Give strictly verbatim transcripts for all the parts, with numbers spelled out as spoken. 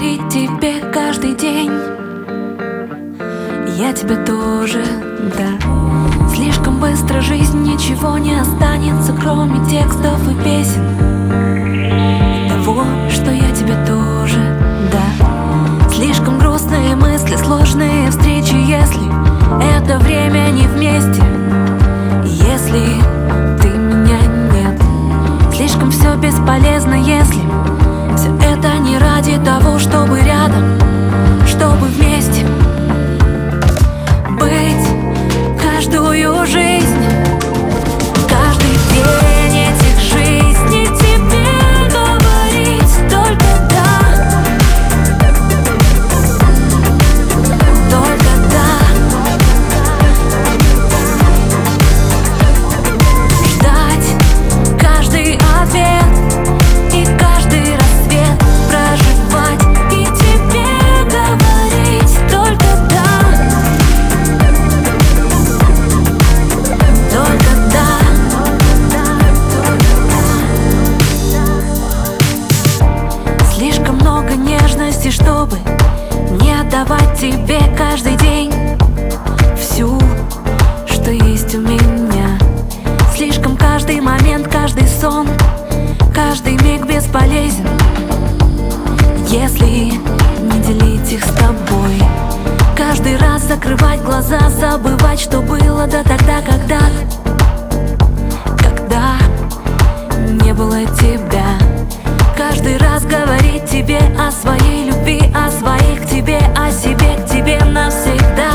говорить тебе каждый день. Я тебе тоже, да. Слишком быстро жизнь, ничего не останется, кроме текстов и песен. И того, что я тебе тоже, да. Слишком грустные мысли, сложные встречи, если это время не вместе. Если ты меня нет, слишком все бесполезно, если все это не ради того, чтобы рядом, чтобы вместе быть каждую жизнь, каждый день этих жизней тебе говорить только да, только да. Ждать каждый ответ и каждый рассвет проживать и тебе говорить только да, только да. Слишком много нежности, чтобы не отдавать тебе каждый день всю, что есть у меня. Слишком каждый момент, каждый сон, каждый миг бесполезен, если не делить их с тобой. Каждый раз закрывать глаза, забывать, что было до тогда, когда Когда не было тебя. Каждый раз говорить тебе о своей любви, о своих к тебе, о себе к тебе навсегда.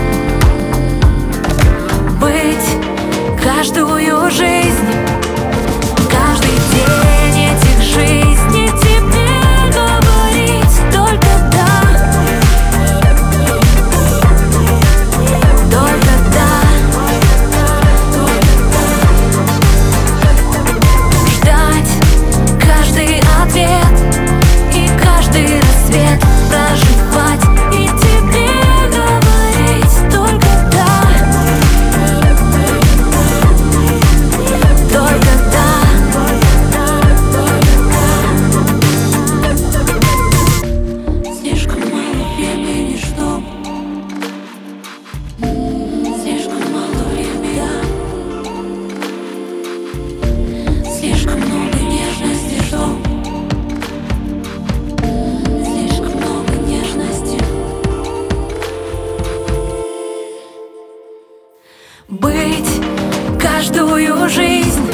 Быть каждую жизнь, каждый день этих жизней тебе говорить только да, только да. Ждать каждый ответ и каждый рассвет проживать и тебе говорить только да, только да. Слишком мало времени, чтоб Слишком мало времени, да. Слишком много нежности, чтоб Слишком много нежности. Быть каждую жизнь,